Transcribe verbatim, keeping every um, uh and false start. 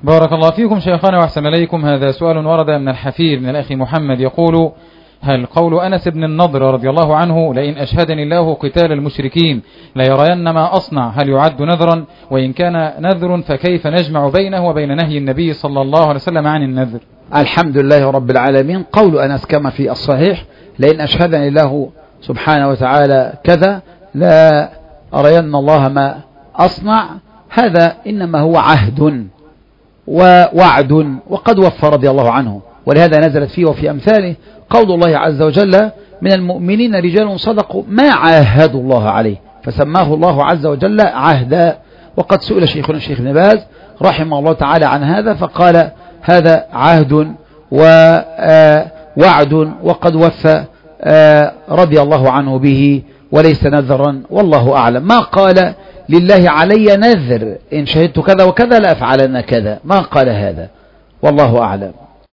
بارك الله فيكم شيخنا وأحسن إليكم. هذا سؤال ورد من الحفير من الأخ محمد يقول: هل قول أنس بن النضر رضي الله عنه لئن أشهدني الله قتال المشركين ليرين ما أصنع هل يعد نذرا؟ وإن كان نذر فكيف نجمع بينه وبين نهي النبي صلى الله عليه وسلم عن النذر؟ الحمد لله رب العالمين. قول أنس كما في الصحيح: لئن أشهدني الله سبحانه وتعالى كذا لا أرين الله ما أصنع، هذا إنما هو عهد ووعد، وقد وفى رضي الله عنه، ولهذا نزلت فيه وفي أمثاله قول الله عز وجل: من المؤمنين رجال صدقوا ما عاهدوا الله عليه، فسماه الله عز وجل عهدا. وقد سئل شيخنا الشيخ ابن باز رحمه الله تعالى عن هذا فقال: هذا عهد ووعد وقد وفى رضي الله عنه به وليس نذرا، والله أعلم. ما قال: لله علي نذر إن شهدت كذا وكذا لأفعلن كذا، ما قال هذا، والله أعلم.